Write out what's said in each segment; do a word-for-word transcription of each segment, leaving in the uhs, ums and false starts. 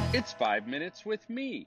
It's five minutes with me.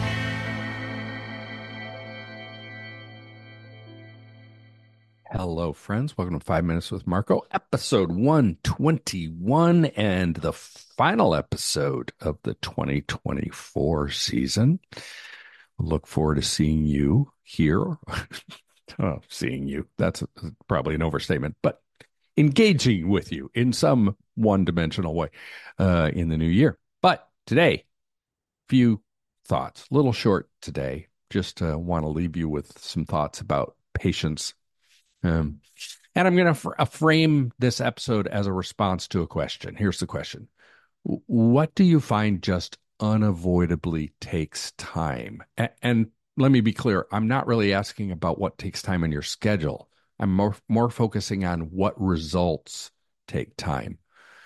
Hello, friends. Welcome to Five Minutes with Marco, episode one twenty-one, and the final episode of the twenty twenty-four season. Look forward to seeing you here. Oh, seeing you, that's probably an overstatement, but engaging with you in some one-dimensional way uh, in the new year. But today, few thoughts, a little short today. Just uh, want to leave you with some thoughts about patience. Um, and I'm going to fr- uh, frame this episode as a response to a question. Here's the question. W- What do you find just unavoidably takes time? A- and let me be clear, I'm not really asking about what takes time in your schedule. I'm more, more focusing on what results take time.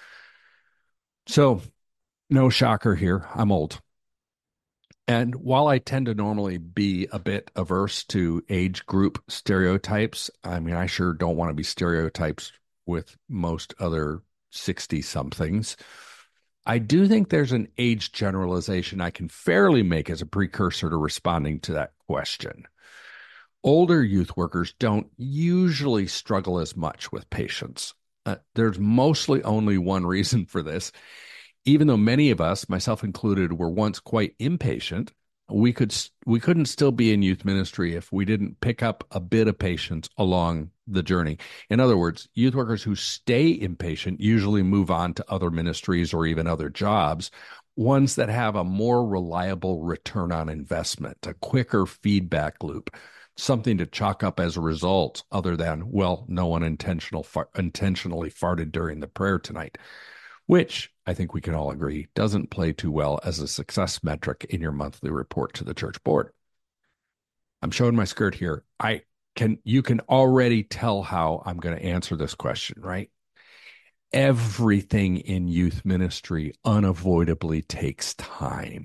So, no shocker here. I'm old. And while I tend to normally be a bit averse to age group stereotypes, I mean, I sure don't want to be stereotypes with most other sixty somethings. I do think there's an age generalization I can fairly make as a precursor to responding to that question. Older youth workers don't usually struggle as much with patience. Uh, there's mostly only one reason for this. Even though many of us, myself included, were once quite impatient, we could we couldn't still be in youth ministry if we didn't pick up a bit of patience along the journey. In other words, youth workers who stay impatient usually move on to other ministries or even other jobs, ones that have a more reliable return on investment, a quicker feedback loop, something to chalk up as a result other than, well, no one intentional intentionally farted during the prayer tonight, which I think we can all agree doesn't play too well as a success metric in your monthly report to the church board. I'm showing my skirt here. I can you can already tell how I'm going to answer this question, right? Everything in youth ministry unavoidably takes time.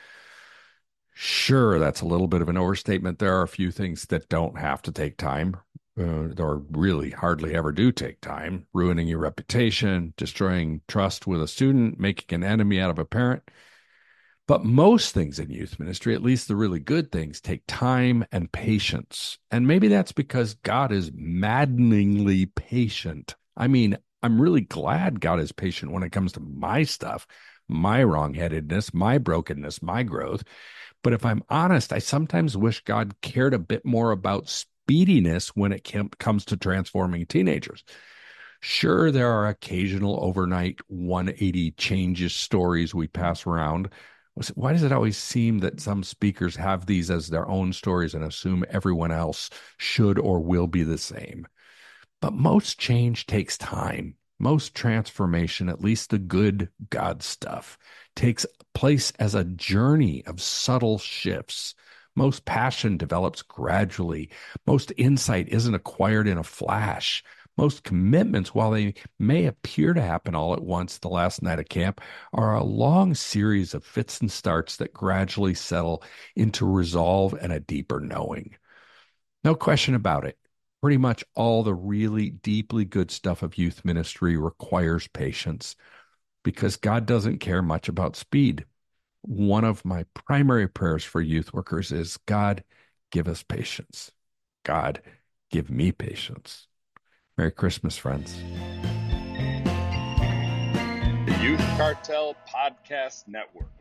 Sure, that's a little bit of an overstatement. There are a few things that don't have to take time, uh, or really hardly ever do take time. Ruining your reputation, destroying trust with a student, making an enemy out of a parent. But most things in youth ministry, at least the really good things, take time and patience. And maybe that's because God is maddeningly patient. I mean, I'm really glad God is patient when it comes to my stuff, my wrongheadedness, my brokenness, my growth. But if I'm honest, I sometimes wish God cared a bit more about speediness when it comes to transforming teenagers. Sure, there are occasional overnight one eighty changes stories we pass around. Why does it always seem that some speakers have these as their own stories and assume everyone else should or will be the same? But most change takes time. Most transformation, at least the good God stuff, takes place as a journey of subtle shifts. Most passion develops gradually. Most insight isn't acquired in a flash. Most commitments, while they may appear to happen all at once the last night of camp, are a long series of fits and starts that gradually settle into resolve and a deeper knowing. No question about it. Pretty much all the really deeply good stuff of youth ministry requires patience because God doesn't care much about speed. One of my primary prayers for youth workers is, God, give us patience. God, give me patience. Merry Christmas, friends. The Youth Cartel Podcast Network.